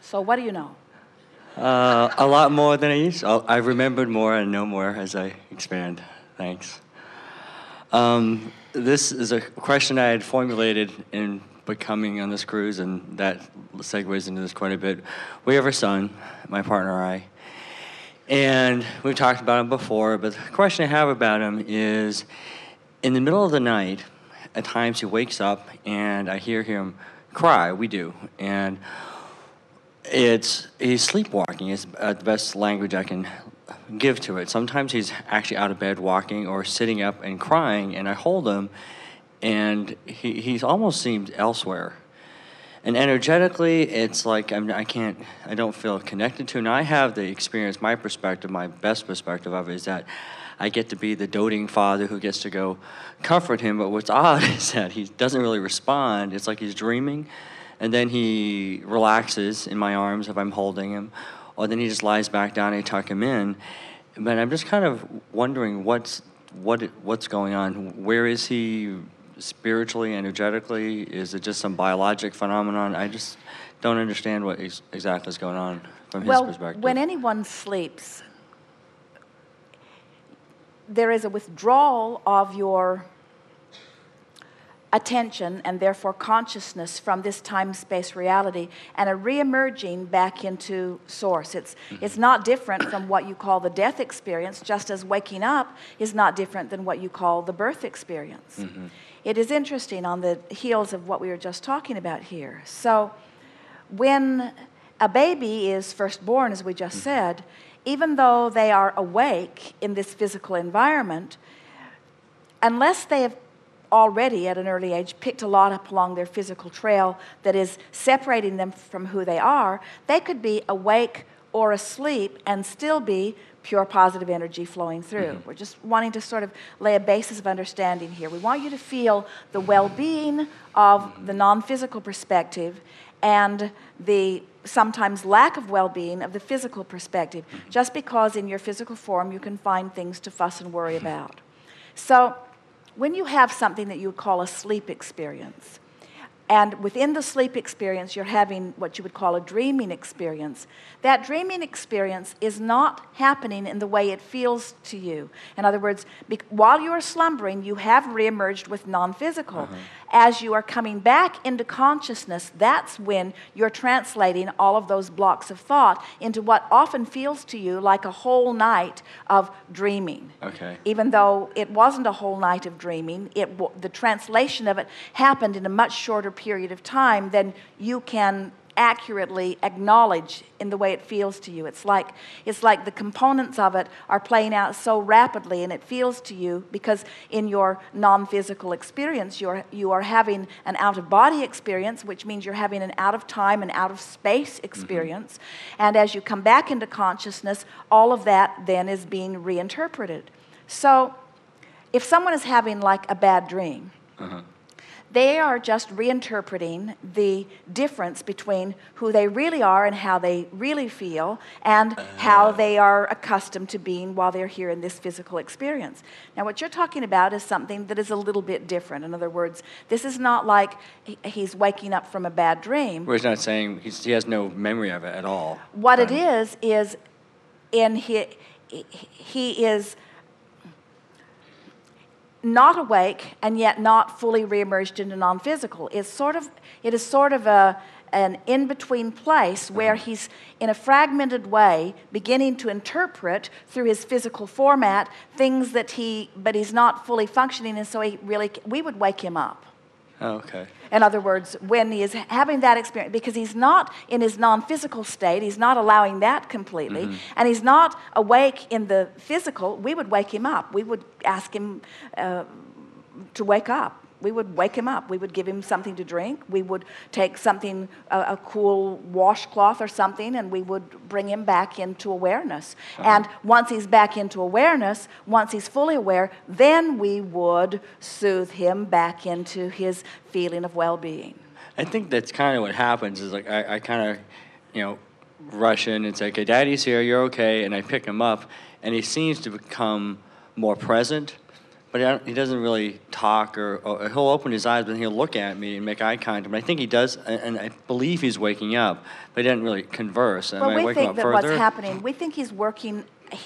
So what do you know? A lot more than I used. I remembered more and know more as I expand. Thanks. This is a question I had formulated in becoming on this cruise, and that segues into this quite a bit. We have a son, my partner and I, and we've talked about him before, but the question I have about him is, in the middle of the night, at times he wakes up and I hear him cry. We do. And he's sleepwalking is the best language I can give to it. Sometimes he's actually out of bed walking or sitting up and crying, and I hold him, and he's almost seemed elsewhere. And energetically, it's like I don't feel connected to him. Now, I have the experience, my perspective, my best perspective of it is that I get to be the doting father who gets to go comfort him, but what's odd is that he doesn't really respond. It's like he's dreaming, and then he relaxes in my arms if I'm holding him, or then he just lies back down and I tuck him in. But I'm just kind of wondering what's going on. Where is he spiritually, energetically? Is it just some biologic phenomenon? I just don't understand what exactly is going on from his perspective. When anyone sleeps, there is a withdrawal of your attention and therefore consciousness from this time-space reality and a re-emerging back into source. It's not different from what you call the death experience, just as waking up is not different than what you call the birth experience. Mm-hmm. It is interesting on the heels of what we were just talking about here. So when a baby is first born, as we just said, even though they are awake in this physical environment, unless they have already at an early age picked a lot up along their physical trail that is separating them from who they are, they could be awake or asleep and still be pure positive energy flowing through. Mm-hmm. We're just wanting to sort of lay a basis of understanding here. We want you to feel the well-being of the non-physical perspective and the sometimes lack of well-being of the physical perspective, just because in your physical form you can find things to fuss and worry about. So when you have something that you would call a sleep experience, and within the sleep experience you're having what you would call a dreaming experience, that dreaming experience is not happening in the way it feels to you. In other words, while you are slumbering, you have reemerged with non-physical. Uh-huh. As you are coming back into consciousness, that's when you're translating all of those blocks of thought into what often feels to you like a whole night of dreaming. Okay. Even though it wasn't a whole night of dreaming, the translation of it happened in a much shorter period of time than you can accurately acknowledge in the way it feels to you. It's like the components of it are playing out so rapidly, and it feels to you because in your non-physical experience you are having an out-of-body experience, which means you're having an out-of-time and out-of-space experience. Mm-hmm. And as you come back into consciousness, all of that then is being reinterpreted. So if someone is having like a bad dream, uh-huh, they are just reinterpreting the difference between who they really are and how they really feel and how they are accustomed to being while they're here in this physical experience. Now, what you're talking about is something that is a little bit different. In other words, this is not like he's waking up from a bad dream. Well, he's not saying he has no memory of it at all. What it is in he is not awake and yet not fully reemerged into non-physical. It is sort of an in-between place where he's in a fragmented way beginning to interpret through his physical format things but he's not fully functioning, and so we would wake him up. Oh, okay. In other words, when he is having that experience, because he's not in his non-physical state, he's not allowing that completely, mm-hmm, and he's not awake in the physical, we would wake him up. We would ask him to wake up. We would wake him up. We would give him something to drink. We would take something, a cool washcloth or something, and we would bring him back into awareness. Uh-huh. And once he's back into awareness, once he's fully aware, then we would soothe him back into his feeling of well-being. I think that's kind of what happens is like I kind of, rush in and say, okay, Daddy's here, you're okay, and I pick him up, and he seems to become more present. but he doesn't really talk, or he'll open his eyes, but he'll look at me and make eye contact. But I think he does, and I believe he's waking up, but he doesn't really converse. Well, we think that what's happening, we think he's working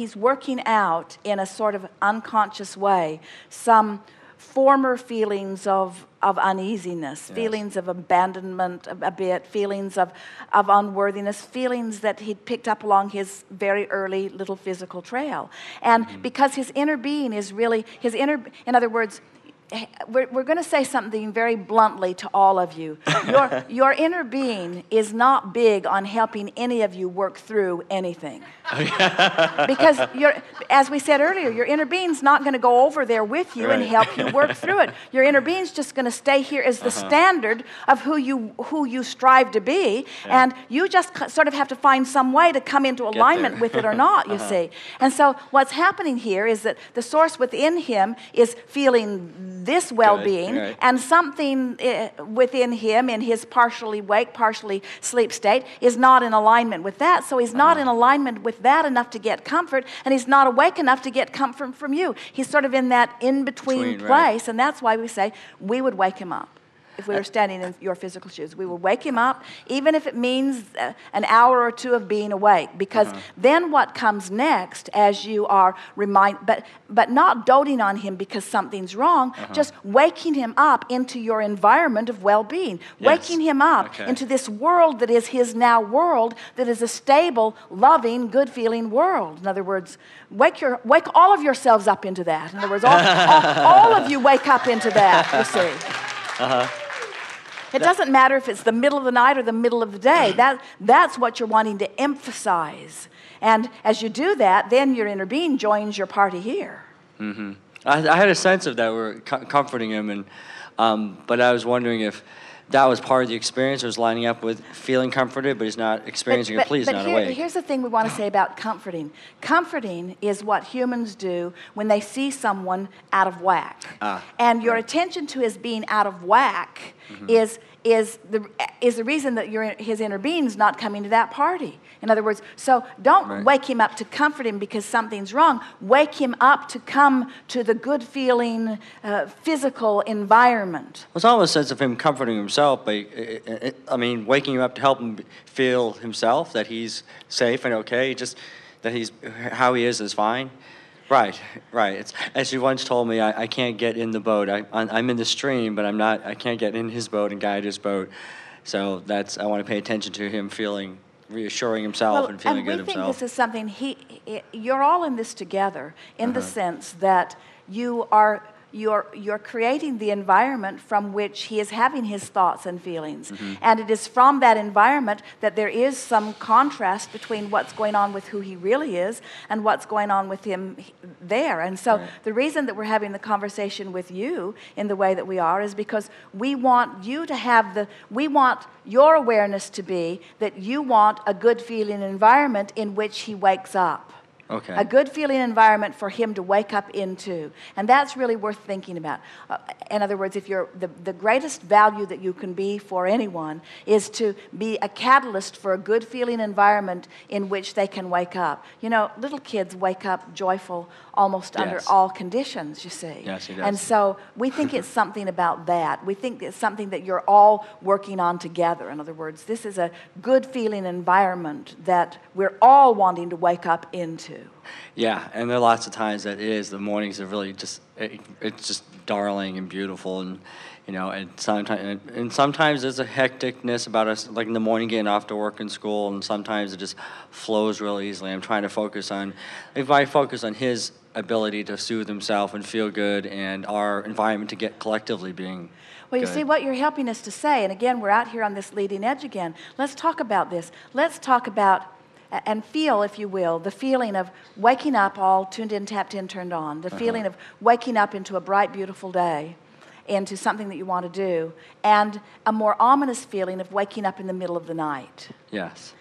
out in a sort of unconscious way some former feelings of uneasiness, Yes. feelings of abandonment a bit, feelings of unworthiness, feelings that he'd picked up along his very early little physical trail. And because his inner being is really, in other words, we're going to say something very bluntly to all of you. Your inner being is not big on helping any of you work through anything. Because as we said earlier, your inner being's not going to go over there with you and help you work through it. Your inner being's just going to stay here as the standard of who you strive to be, and you just sort of have to find some way to come into alignment with it or not, you see. And so what's happening here is that the source within him is feeling this well-being, and something within him in his partially wake, partially sleep state is not in alignment with that. So he's not in alignment with that enough to get comfort, and he's not awake enough to get comfort from you. He's sort of in that in-between place, and that's why we say we would wake him up. If we were standing in your physical shoes, we would wake him up, even if it means an hour or two of being awake. Because then what comes next, as you are but not doting on him because something's wrong, just waking him up into your environment of well-being, waking him up into this world that is his now world, that is a stable, loving, good-feeling world. In other words, wake all of yourselves up into that. In other words, all of you wake up into that. You see. It doesn't matter if it's the middle of the night or the middle of the day. That's what you're wanting to emphasize. And as you do that, then your inner being joins your party here. Mm-hmm. I had a sense of that. We were comforting him, but I was wondering if that was part of the experience. It was lining up with feeling comforted, but he's not experiencing it. Please, not awake. Here's the thing we want to say about comforting. Comforting is what humans do when they see someone out of whack. And your attention to his being out of whack is the reason that his inner being's not coming to that party. In other words, so don't wake him up to comfort him because something's wrong. Wake him up to come to the good feeling, physical environment. It's almost a sense of him comforting himself, but waking him up to help him feel himself, that he's safe and okay, just that he's how he is fine. Right. It's, as you once told me, I can't get in the boat. I'm in the stream, but I can't get in his boat and guide his boat. So I want to pay attention to him reassuring himself and feeling good himself. And we think this is something, you're all in this together in the sense that you're creating the environment from which he is having his thoughts and feelings. And it is from that environment that there is some contrast between what's going on with who he really is and what's going on with him there. And so the reason that we're having the conversation with you in the way that we are is because we want you to have we want your awareness to be that you want a good feeling environment in which he wakes up. Okay. A good feeling environment for him to wake up into. And that's really worth thinking about. In other words, if you're the greatest value that you can be for anyone is to be a catalyst for a good feeling environment in which they can wake up. You know, little kids wake up joyful almost under all conditions, you see. Yes, he does. And so we think it's something about that. We think it's something that you're all working on together. In other words, this is a good feeling environment that we're all wanting to wake up into. Yeah, and there are lots of times that it is. The mornings are really just, it's just darling and beautiful, and sometimes there's a hecticness about us, like in the morning getting off to work and school, and sometimes it just flows real easily. I'm trying to focus on his ability to soothe himself and feel good, and our environment to get collectively being Well, you good. see what you're helping us to say, and again, we're out here on this leading edge again. Let's talk about this. Let's talk about and feel, if you will, the feeling of waking up all tuned in, tapped in, turned on, the feeling of waking up into a bright, beautiful day, into something that you want to do, and a more ominous feeling of waking up in the middle of the night. Yes.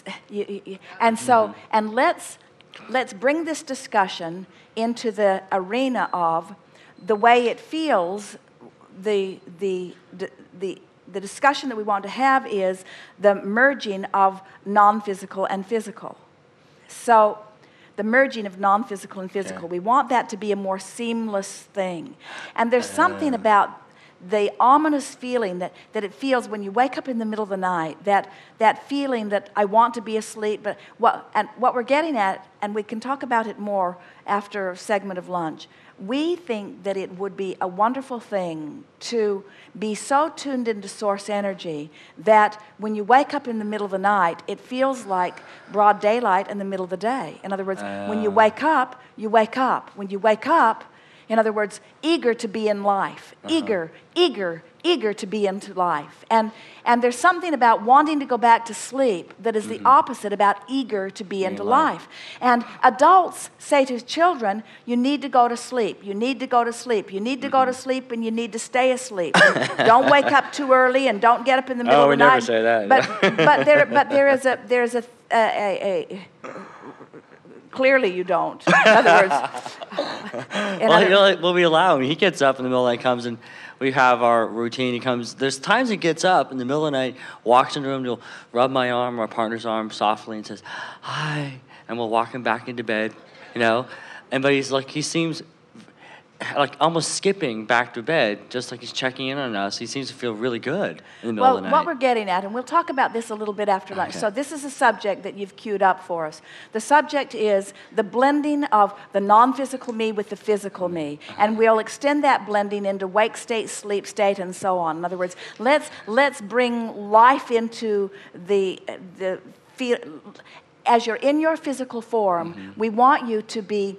And so, and let's bring this discussion into the arena of the way it feels. The discussion that we want to have is the merging of non-physical and physical. So the merging of non-physical and physical. Yeah. We want that to be a more seamless thing. And there's something about the ominous feeling that it feels when you wake up in the middle of the night, that feeling that I want to be asleep, but what we're getting at, and we can talk about it more after a segment of lunch, we think that it would be a wonderful thing to be so tuned into source energy that when you wake up in the middle of the night, it feels like broad daylight in the middle of the day. In other words, when you wake up, you wake up. When you wake up, in other words, eager to be in life, eager to be into life. And there's something about wanting to go back to sleep that is the opposite about eager to be into life. And adults say to children, you need to go to sleep, you need to go to sleep, you need to go to sleep, and you need to stay asleep. Don't wake up too early and don't get up in the middle of the night. Oh, we never say that. But there is a clearly you don't. In other words, well, we allow him. He gets up in the middle of the night, comes and we have our routine. He comes. There's times he gets up in the middle of the night, walks into the room, he'll rub my arm, my partner's arm softly, and says, "Hi," and we'll walk him back into bed. But he's like, he seems like almost skipping back to bed, just like he's checking in on us. He seems to feel really good in the middle of the night. What we're getting at, and we'll talk about this a little bit after lunch. Okay. So this is a subject that you've queued up for us. The subject is the blending of the non-physical me with the physical me. And we'll extend that blending into wake state, sleep state, and so on. In other words, let's bring life into the feel. As you're in your physical form, we want you to be.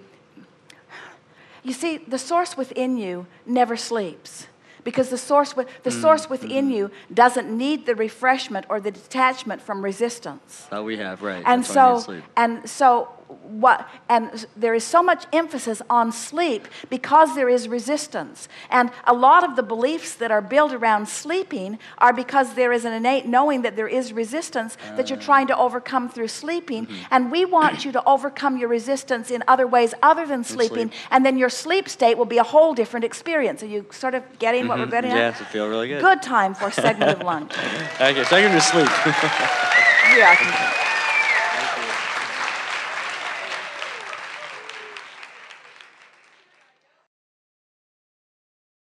You see, the source within you never sleeps, because the source within you doesn't need the refreshment or the detachment from resistance. That we have, right? And That's why I need sleep. And there is so much emphasis on sleep because there is resistance. And a lot of the beliefs that are built around sleeping are because there is an innate knowing that there is resistance that you're trying to overcome through sleeping. And we want you to overcome your resistance in other ways other than sleeping. And then your sleep state will be a whole different experience. Are you sort of getting what we're getting at? Yes, I feel really good. Good time for a segment of lunch. Okay, segment of sleep. Yeah, I can.